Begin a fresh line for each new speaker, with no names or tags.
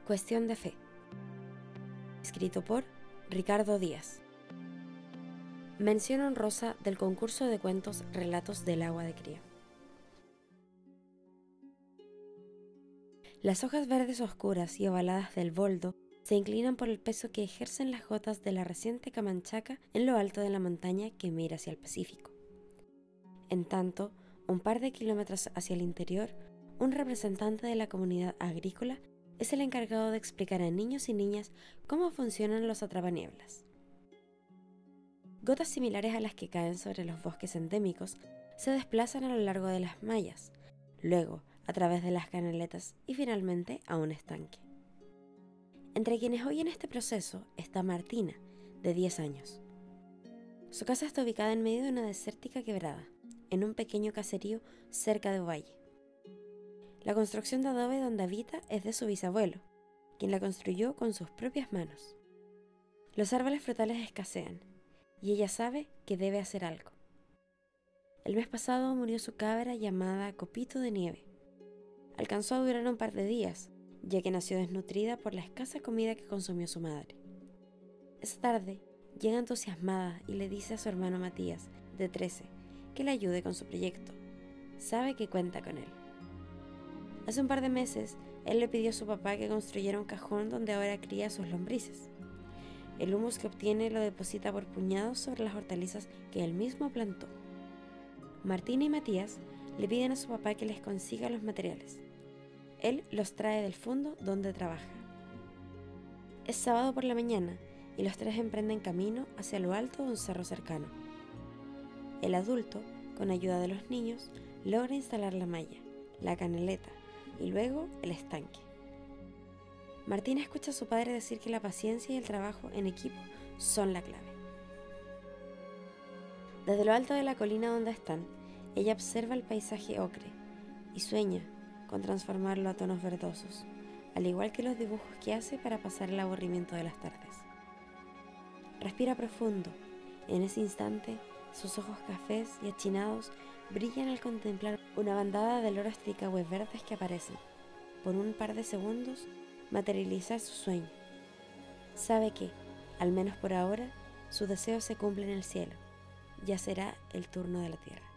Cuestión de fe. Escrito por Ricardo Díaz. Mención honrosa del concurso de cuentos Relatos del agua de cría. Las hojas verdes oscuras y ovaladas del boldo se inclinan por el peso que ejercen las gotas de la reciente Camanchaca en lo alto de la montaña que mira hacia el Pacífico. En tanto, un par de kilómetros hacia el interior, un representante de la comunidad agrícola es el encargado de explicar a niños y niñas cómo funcionan los atrapanieblas. Gotas similares a las que caen sobre los bosques endémicos se desplazan a lo largo de las mallas, luego a través de las canaletas y finalmente a un estanque. Entre quienes oyen este proceso está Martina, de 10 años. Su casa está ubicada en medio de una desértica quebrada, en un pequeño caserío cerca de Ovalle. La construcción de adobe donde habita es de su bisabuelo, quien la construyó con sus propias manos. Los árboles frutales escasean, y ella sabe que debe hacer algo. El mes pasado murió su cabra llamada Copito de Nieve. Alcanzó a durar un par de días, ya que nació desnutrida por la escasa comida que consumió su madre. Esa tarde, llega entusiasmada y le dice a su hermano Matías, de 13, que le ayude con su proyecto. Sabe que cuenta con él. Hace un par de meses, él le pidió a su papá que construyera un cajón donde ahora cría sus lombrices. El humus que obtiene lo deposita por puñados sobre las hortalizas que él mismo plantó. Martina y Matías le piden a su papá que les consiga los materiales. Él los trae del fondo donde trabaja. Es sábado por la mañana y los tres emprenden camino hacia lo alto de un cerro cercano. El adulto, con ayuda de los niños, logra instalar la malla, la canaleta y luego el estanque. Martina escucha a su padre decir que la paciencia y el trabajo en equipo son la clave. Desde lo alto de la colina donde están, ella observa el paisaje ocre y sueña con transformarlo a tonos verdosos, al igual que los dibujos que hace para pasar el aburrimiento de las tardes. Respira profundo. En ese instante, sus ojos cafés y achinados brillan al contemplar una bandada de loros tricahues verdes que aparecen, por un par de segundos, materializar su sueño. Sabe que, al menos por ahora, su deseo se cumple en el cielo. Ya será el turno de la tierra.